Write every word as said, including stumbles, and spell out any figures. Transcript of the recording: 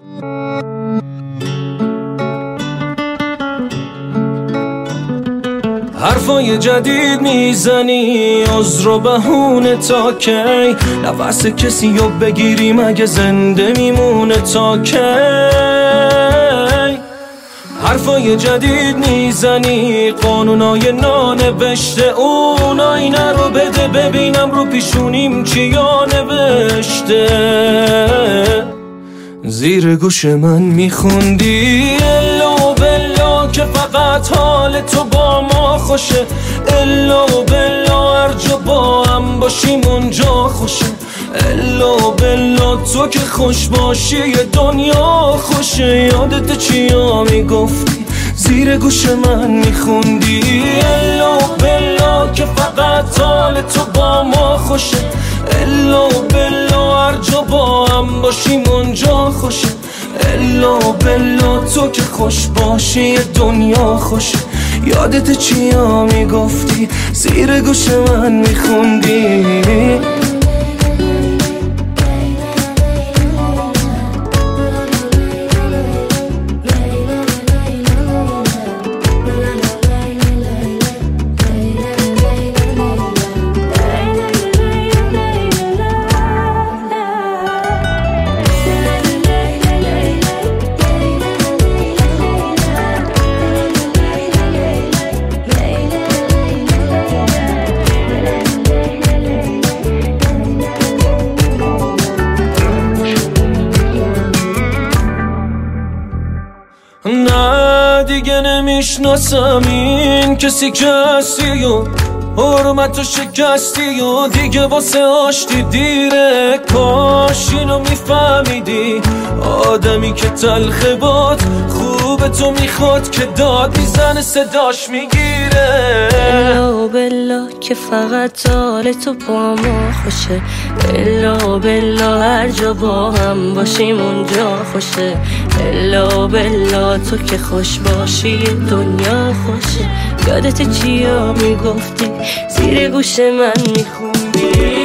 حرفای جدید میزنی عذر و بهونه تا کی؟ نفس کسی رو بگیری مگه زنده میمونه تا کی؟ حرفای جدید میزنی قانونای نانوشته اون آینه رو بده ببینم رو پیشونیم چیا نوشته. زیر گوش من میخوندی الا بلا که فقط حال تو با ما خوشه، الا بلا هر جا با هم باشیم اونجا خوشه، الا بلا تو که خوش باشی دنیا خوشه. یادت چیا میگفتی زیر گوش من میخوندی الا بلا که فقط حال تو با ما خوشه، الا بلا هر جا با هم باشیم اونجا خوشه، الا بلا تو که خوش باشی دنیا خوشه. یادت چیا میگفتی زیر گوش من میخوندی؟ نه دیگه نمیشناسم این کسی که هستی و حرمت و شکستی و دیگه واسه آشتی دیره. کاش اینو میفهمیدی آدمی که تلخه باد خوبه تو میخواد که داد میزنه صداش میگیره. الا بلا که فقط حال تو با ما خوشه، الا بلا هر جا با هم باشیم اونجا خوشه، الا بلا تو که خوش باشی دنیا خوشه. یادت چیا میگفتی زیر گوش من میخوندی؟